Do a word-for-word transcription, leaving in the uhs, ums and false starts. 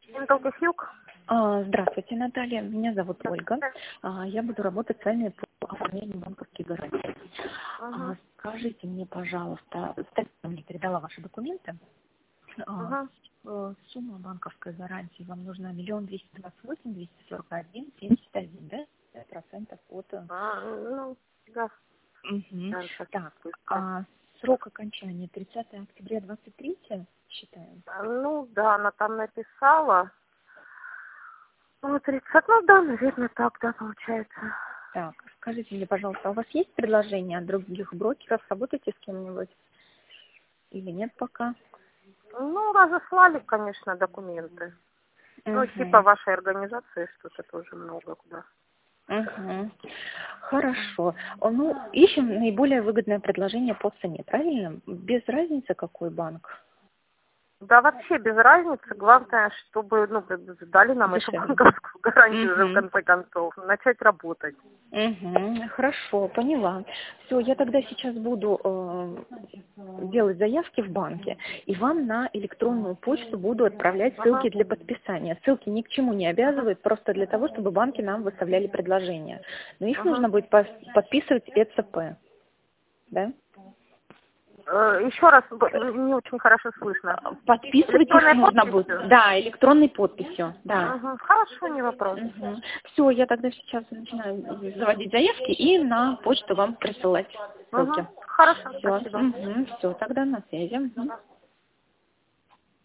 Интелкофилк? А, Здравствуйте, Наталья. Меня зовут Ольга. А, Я буду работать с вами по оформлению банковских гарантий. А, Угу. Скажите мне, пожалуйста, Татьяна мне передала ваши документы. А, Угу. с- Сумма банковской гарантии вам нужна миллион двести двадцать восемь двести сорок один семьдесят один, да? Пять процентов от. э, А, ну, да. Мгм. Да, сейчас Так, быстро. а срок окончания тридцатое октября двадцать третье, считаем? А, Ну, да, она там написала. Ну, тридцать, ну да, наверное, так, да, получается. Так, скажите мне, пожалуйста, а у вас есть предложения от других брокеров? Работаете с кем-нибудь или нет пока? Ну, разослали, конечно, документы. Ну, типа Угу. вашей организации что-то тоже много куда. Угу. Хорошо. О, Ну, ищем наиболее выгодное предложение по цене, правильно? Без разницы, какой банк. Да, вообще без разницы. Главное, чтобы, ну, как бы дали нам эту Дешевле. банковскую гарантию уже в Угу. конце концов. Начать работать. Угу. Хорошо, поняла. Все, я тогда сейчас буду э, делать заявки в банке, и вам на электронную почту буду отправлять Ага. ссылки для подписания. Ссылки ни к чему не Ага. обязывают, просто для того, чтобы банки нам выставляли предложения. Но их Ага. нужно будет пос- подписывать ЭЦП, да? Э, Еще раз, б- не очень хорошо слышно. Подписывать их Электронной нужно будет, подписью? да, электронной подписью, да. Угу. Хорошо, не вопрос. Все, я тогда сейчас начинаю заводить заявки и на почту вам присылать ссылки. Угу. Хорошо, Все, спасибо. все, тогда на связи. Мгм.